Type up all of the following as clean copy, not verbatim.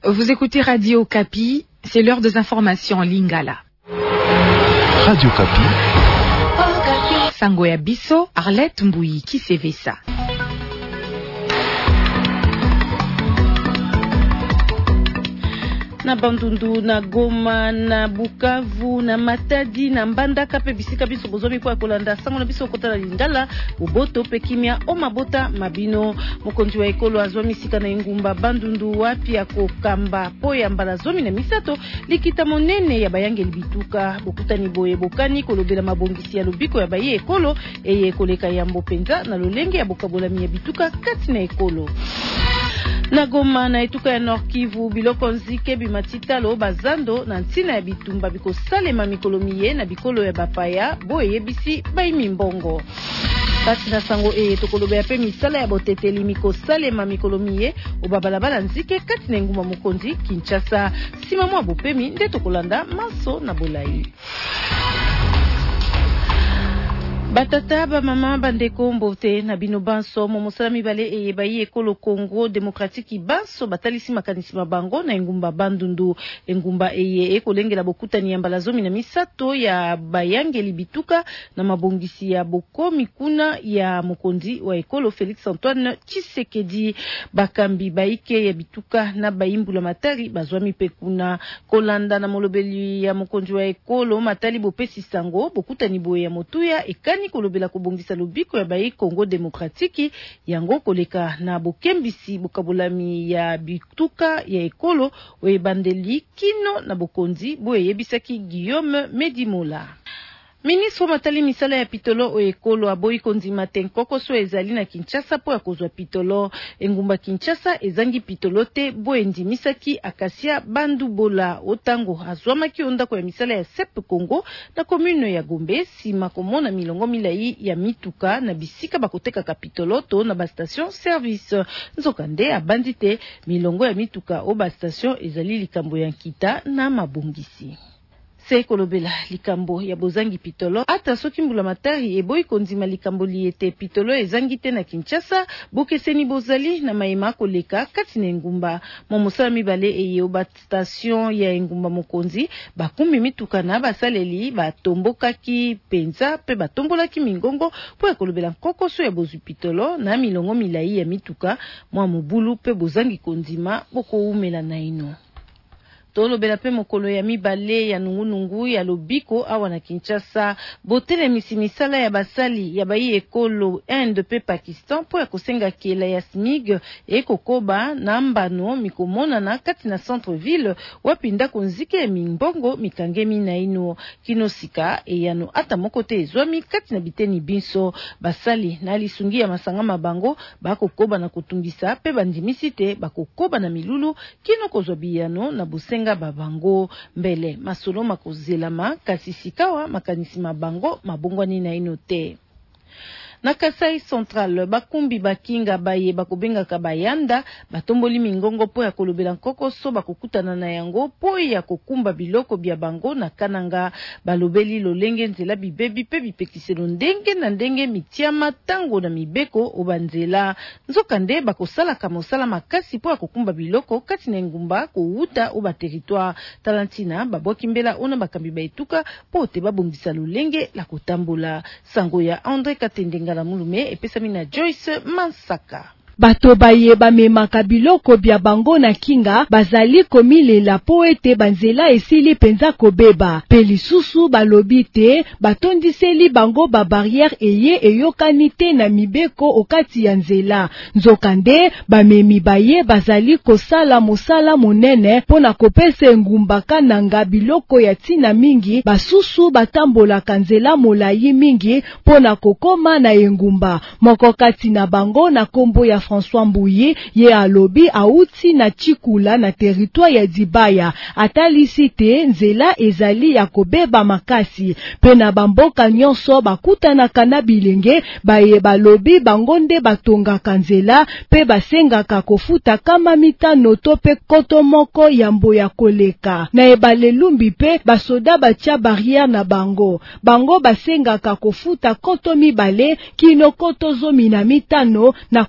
Vous écoutez Radio Kapi, c'est l'heure des informations en Lingala. Radio Kapi. Sango ya biso, Arlette Mbouyi Kisevesa. Na Bandundu, na Goma, na Bukavu, na Matadi, na Mbandaka pe bisika biso bozomi kwa kolanda sango na biso kota la Lingala, uboto pe kimia o mabota mabino mokonzi wa ekolo azwa misika na Ingumba Bandundu wapi ya kokamba po ya mbala zomi na misato likita monene ya bayange libituka bokutani boye bokani kolobela mabongisi ya lobiko ya baye ekolo eye koleka ya mbopenza na lolenge ya bokabola ya bituka kati na ekolo. Na Goma na etuka ya Nord Kivu biloko nzike bimatitalo bazando na ntina ya bitumba biko salema mikolo miye na bikolo ya bapaya boye bisi baimi mbongo. Kati na sango tokolobe ya pe misala ya boteteli miko salema mikolo miye obabalabala nzike kati na Nguma Mokonzi Kinshasa sima mwa bopemi nde tokolanda maso na bolai. Batata ba mama bandeko mbote na bino banso momosala mibale eyebayi ekolo Congo Démocratique banso batalisi makanisi mabango na Ngumba Bandundu Ngumba ekolengela bokutani ya mbala zomi na misato ya bayangeli bituka na mabongisi ya bokomi kuna ya mokonzi wa ekolo Félix Antoine Tshisekedi bakambi baike ya bituka na baimbula matari bazwami pe kuna kolanda na molobeli ya mokonzi wa ekolo matali bopesi sango bokutani boye ya motuya ekani kolobela kobongisa lobiko ya bayi Congo Démocratique yango koleka na bokembisi bokabulami ya bituka ya ekolo oyebandeli kino na bokonzi boye yebisaki Guillaume Medimola. Ministre matali misala ya pitolo o ekolo aboyi konzima tenkoko so ezali na Kinshasa po ya kozwa pitolo Ngumba Kinshasa ezangi pitolo te boye ndimisaki akasia bandu bola otango azwamaki ondako ya misala ya SEP Congo na commune ya Gombe sima komona milongo milai ya mituka na bisika bakoteka kapitolo to na ba station service nzokande abandi te milongo ya mituka o ba station ezali likambo ya nkita na mabongisi. Kolobela likambo ya bozangi pitolo ata soki mbula matari eboyi konzima likambo liete pitolo ezangi te na Kinshasa bokeseni bozali na maima koleka kati na Ngumba momosala mibale eyo ba station ya Ngumba Mokonzi bakumbi mituka na basaleli batombokaki penza pe batombolaki mingongo po ya kolobela kokoso ya bozu pitolo na milongo milai ya mituka mwa mobulu pe bozangi konzima boko umela na ino. Tolobela pe mokolo ya mibale ya nungunungu ya lobiko awa na Kinshasa botele misala ya basali ya bayi ekolo Inde pe Pakistan po ya kosenga kela ya SMIG ekokoba na mbano mikomona na kati na centre ville wapinda konzike ya mimbongo mikangemi na ino kinosika eyano ata moko te ezwami kati na biteni binso basali na lisungi ya masanga mabango bakokoba na kotungisa pe bandimisi te bakokoba na milulu kino kozwa biyano na busenga babango mbele masolo makozelama kasi sikawa makanisi mabango mabongwani na ino te. Na Kasai Central bakumbi bakinga baye bakobenga kabayanda batomboli mingongo po ya kolobela nkokoso bakokutana na yango po ya kokumba biloko bya bango na kananga balobeli lolenge nzela bibebi pe bipekiselo ndenge na ndenge mitiama tango na mibeko obanzela nzokande bakosalaka mosala makasi po ya kokumba biloko kati na Ngumba kouta oba territoire talantina babwaki mbela ona bakambi baetuka po te babongisa lolenge la kotambola sango ya André Katendenga la mulume epesami na Joyce Mansaka. Bato baye bamemaka biloko bya bango na kinga bazali komilela po ete banzela esili penza kobeba pe lisusu balobi te batondiseli bango ba barrière eye eyokani te na mibeko okati ya nzela nzokande bamemi baye bazali kosala mosala monene pona kopesa Ngumba kananga biloko ya tina mingi basusu batambolaka nzela molayi mingi pona kokoma na Ngumba moko kati na bango na kombo ya François Mbouyi ye alobi auti na Chikula na territoire ya Dibaya atalisi te nzela ezali ya kobeba makasi pe na bamboka nyonso bakutanaka na bilenge baye balobi bango nde batongaka nzela pe basengaka kofuta kama mitano to pe koto moko ya mboya koleka na ebale lumbi pe basoda batia barrière na bango basengaka kofuta koto mibale kino koto zomi na mitano na kokende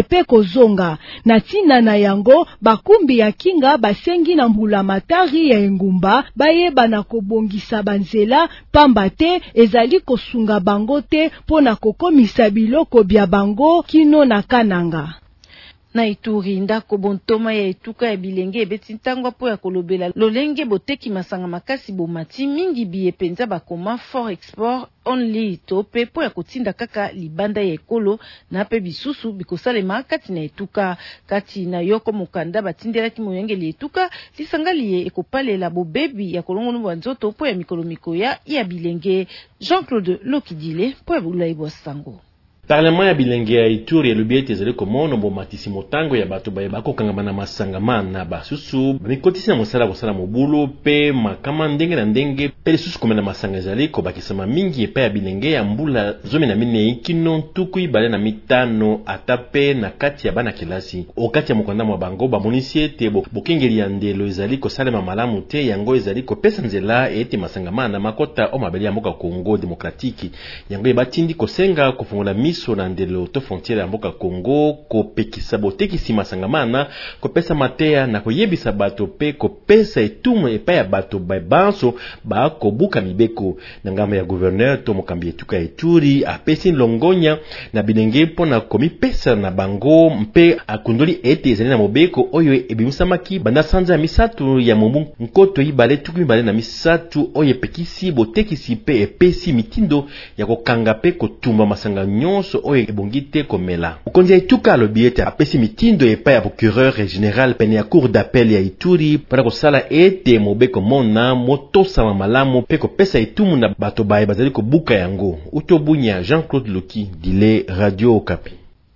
bakende pe kozonga. Na tina na yango bakumbi ya kinga basengi na mbula matari ya engumba bayeba na kobongisa banzela pamba te ezali kosunga bango te pona kokomisa biloko bya bango kino na kananga. Na Ituri ndako bontoma ya etuka ya bilenge ebeti ntangwa po ya kolobela lolenge boteki masanga makasi bomati mingi biye penza bakoma for export only tope po ya kotinda kaka libanda ya ekolo na pe bisusu bikosalema kati na etuka kati na yoko mokanda batindelaki moyengeli etuka lisangali ye ekopalela bobebi ya kolongono bwa nzoto po ya mikolo mikoya ya bilenge. Jean-Claude Lokidile po ya bulai bwa sango. Parlement ya bilenge ya Ituri ya lubiete ezali komono bomatisi motango ya bato bayeba kokangama na masangama na basusu bamikotisi na mosala bosala mobulu pe makama ndenge na ndenge pe lisusu komena masanga ezali kobakisama mingi epai ya bilenge ya mbula 14 kino ntuku ibale na mitano ata pe na kati ya bana kelasi. Okati ya mokanda mwa bango bamonisi ete bokengeli ya ndelo ezali kosalema malamu te yango ezali kopesa nzela ete masangama na makota o mabele ya mboka Kongo Demokratiki yango ebatindi kosenga kofungola miso na ndelo to frontiere ya mboka Kongo kopekisa botekisi masangamana kopesa mateya na koyebisa bato pe kopesa etumu epai ya bato babanso bakobuka mibeko. Na ngambo ya gouverneur to mokambi etuka Ituri apesi longonya na bilenge mpona komipesa na bango mpe akundoli ete ezali na mobeko oyo ebimisamaki banda sanza ya misatu ya mobu nkoto ibale tuku mibale na misatu oyo epekisi botekisi pe epesi mitindo ya kokanga pe kotumba masanga nyonso oyo ebongite komela. Mokonzi ya etuka alobi ete apesi mitindo epai ya procureur général pene ya cour d'appel ya Ituri mpona kosala ete mobeko mona motosama malamu pe kopesa etumu na bato baye bazali kobuka yango. Utobunya Jean-Claude Loki dile Radio Okapi.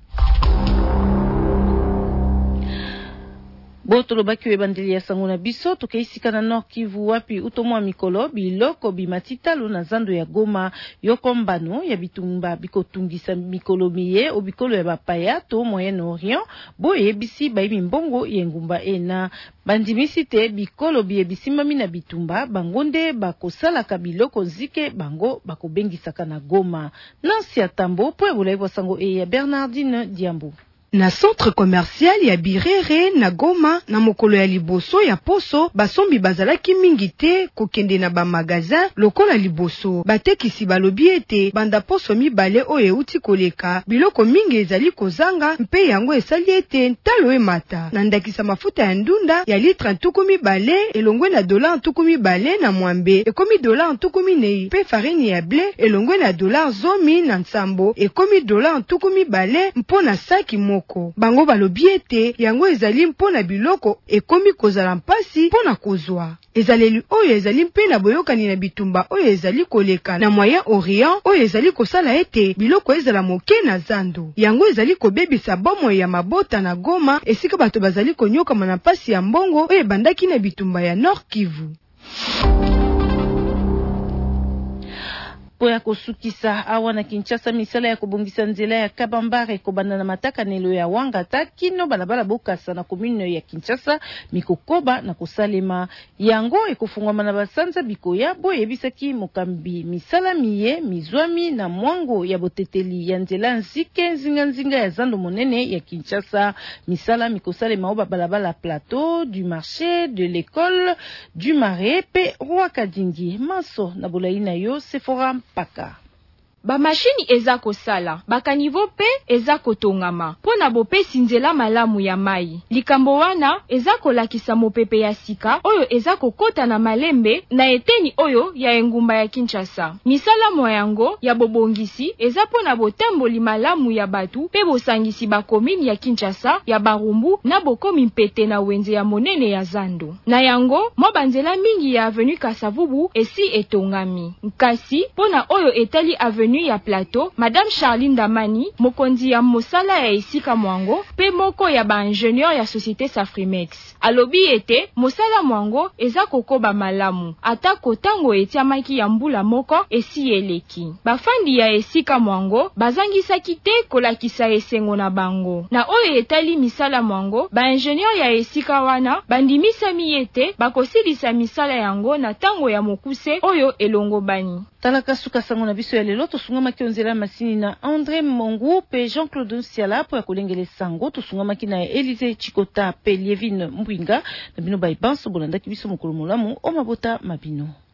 Boto lobaki webandeli ya sango na biso tokeisika na Nord Kivu wapi utomwa mikolo biloko bimatitalo na zando ya Goma yokombano ya bitumba bikotungisa mikolo miye obikolo ya bapaya to Moyen-Orient boye bisi baimi mbongo yengumba ena bandimisi te bikolo biye bisimami na bitumba bangonde bakosalaka biloko nzike bango bakobengisaka na Goma. Nansi ya tambo po ebulaiwa sango ya Bernardine Diambo. Na centre commercial ya Birere na Goma na mokolo ya liboso ya poso basombi bazalaki mingi te kokende na ba magasin lokola liboso batekisi balobi ete banda poso mibale oyo euti koleka biloko mingi ezali kozanga mpe yango esali ete ntalo emata na ndakisa mafuta ya ndunda ya litre ntuku mibale elongwe na dola ntuku mibale na mwambe ekomi dola ntuku minei mpe farini ya ble elongwe na dola 10,000 na nsambo ekomi dola ntuku mibale mpona saki moko. Bango balobi ete yango ezali mpona biloko ekomi kozala mpasi mpona kozwa. Ezaleli oyo ezali mpe na boyokani na bitumba oyo ezali koleka na Moyen-Orient oyo ezali kosala ete biloko ezala moke na zando. Yango ezali kobebisa bomo ya mabota na Goma esika bato bazali konyokama na mpasi ya mbongo oyo bandaki na bitumba ya Nord Kivu. Po ya kosukisa awa na Kinshasa misala ya kobongisa nzela ya Kabambare kobanda na matakanelo ya Wangata kino balabala bokasa na commune ya Kinshasa mikokoba na kosalema yango ekofungwama na basanza bikoya boyebisaki mokambi misala miye mizwami na mwango ya boteteli ya nzela nzike nzinga ya zando monene ya Kinshasa. Misala mikosalema oba balabala plateau du marché de l'école du marais pe roi Kadingi maso na bolaina yo Sephora Paka. Ba machine eza kosala bakanivo pe eza kotongama pona bopesi nzela malamu ya mai. Likambo wana eza kolakisa mopepe ya sika oyo eza kokota na malembe na eteni oyo ya engumba ya Kinshasa. Misala moyango ya bobongisi eza pona botamboli malamu ya batu pe bosangisi ba commune ya Kinshasa ya Barumbu na bokomi mpete na wenze ya monene ya zando. Na yango mo banzela mingi ya avenue Kasavubu esi etongami. Nkasi pona oyo etali avenue ya plateau Madame Charline Damani mokonzi ya mosala ya esika mwango pe moko ya ba ingénieur ya société Safrimex alobi ete mosala mwango eza kokoba malamu ata kotango etiamaki ya mbula moko esi eleki. Bafandi ya esika mwango bazangisaki te kolakisa esengo na bango na oyo etali misala mwango ba ingénieur ya esika wana bandimisa miete bakosilisa misala yango na tango ya mokuse oyo elongo bani. Talaka suka sango na biso ya lelo tosungamaki onzela masini na André Mongu pe Jean-Claude Siala po ya kolengele sango tosungamaki na Élysée Chikota pe Lievine Mbwinga na bino ba ibanso bolandaki biso mokolo molamu o mabota mabino.